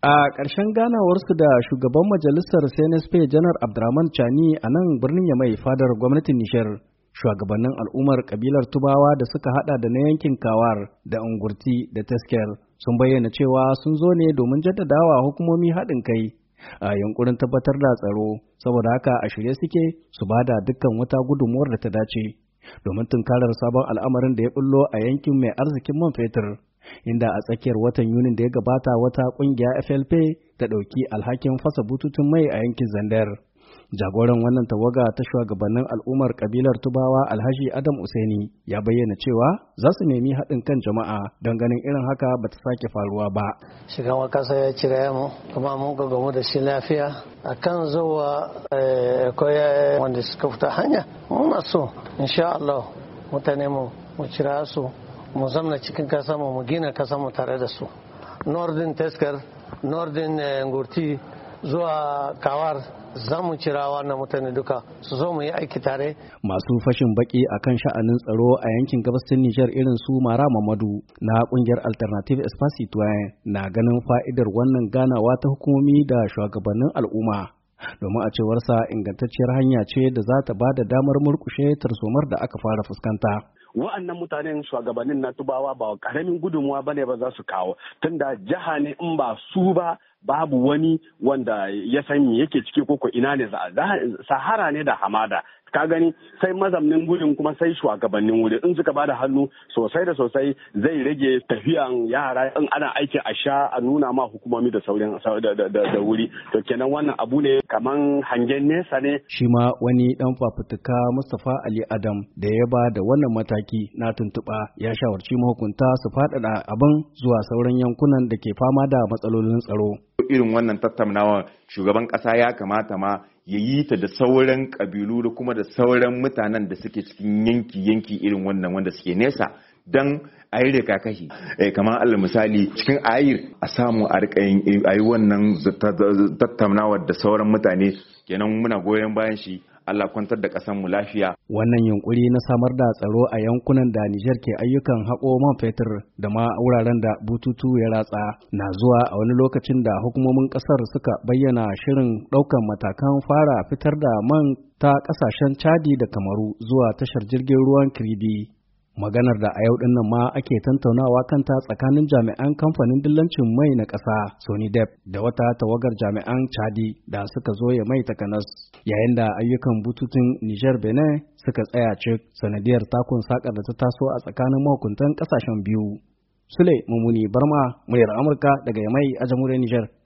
A ƙarshen ganawarsu da shugaban majalisar CNSP Janar Abdurrahman Chani a nan birnin Yamai fadar gwamnatin Nijar, shugabannin al'ummar kabilar Tubawa da suka hada da na yankin Kawar da Ungurti da Tesker sun bayyana cewa sun zo ne domin jaddadawa hukumomi haɗin kai a yankurin tabbatar da tsaro, saboda haka a shirye suke su bada dukkan wata gudunmuwar da ta dace domin tunkarar sabon al'amarin da ya bullo a yankin mai arzikin man fetur. Inda a tsakiyar watan Yunin da ya gabata wata kungiya FLP ta ɗauki alhakin fasa bututun mai a yankin Zandar. Jagoran wannan tawaga ta shugabannin al'ummar kabilar Tubawa Alhaji Adam Usaini ya bayyana cewa za su nemi haɗin kan jama'a don ganin irin haka ba ta sake faruwa ba. Shugaban kasa ya kira mu kuma mun gamu da shi lafiya akan zuwa koya wanda suka fita hanya. Muna so insha Allah mutane mu kira su mu zamna cikin kasa mu gina kasa mu tare da su. Nordin Tesker, Nordin Ngurti zuwa Kawar za mu cira wannan mutane duka su zo mu yi aiki tare. Masu fashin baki akan sha'anin tsaro a yankin gabashin Nijar irin su Mara Mamadu na kungiyar Alternative Espace Citoyen na ganin fa'idar wannan ganawa ta hukumomi da shugabannin al'umma. Domin a cewarsa ingantacciyar hanya ce da za ta ba da damar murkushe tarzomar da aka fara fuskanta. Wa'annan mutanen shugabannin na Tubawa ba karamin gudunmuwa bane ba za su kawo, tunda jiha ne in ba su ba babu wani wanda ya san me yake ciki koko ina ne sahara ne da hamada. Ka gani sai mazamnin gudun kuma sai shugabannin wuri in suka bada hannu sosai da sosai zai rage tafiyan yara in ana aikin a sha a nuna ma hukumomi da saurin da wuri. To kenan wannan abu ne kaman hangen nesa ne. Shi ma wani dan fafutuka Mustapha Ali Adam da ya ba da wannan mataki na tuntuɓa ya shawarci mahukunta su faɗaɗa abin zuwa sauran yankunan da ke fama da matsalolin tsaro. Irin wannan tattaunawa shugaban ƙasa ya kamata ma ya yi ta da sauran ƙabilu da kuma da sauran mutanen da suke cikin yanki irin wannan wanda suke nesa don a yi rigakafi. Kamar alal misali cikin ayir a samu a yi wannan tattaunawar da sauran mutane, kenan muna goyon bayan shi. Allah kwantar da ƙasar mu lafiya. Wannan yunkuri na samar da tsaro a yankunan da Nijar ke ayyukan haƙo man fetur da ma wuraren da bututu ya ratsa na zuwa a wani lokacin da hukumomin ƙasar suka bayyana shirin ɗaukan matakan fara fitar da man ta ƙasashen Chadi da Kamaru zuwa tashar jirgin ruwan Kribi. Maganar da a yau din nan ma ake tantaunawa kanta tsakanin jami'an kamfanin dillancin mai na ƙasa Sonidep da wata tawagar jami'an Chadi da suka zo ya mai takanas, yayin da ayyukan bututun Niger Benin suka tsaya cik sanadiyar takun sakar da ta taso a tsakanin mahukuntan ƙasashen biyu. Sule Mumuni Barma, muryar Amurka daga Yamai a jamhuriyar Niger.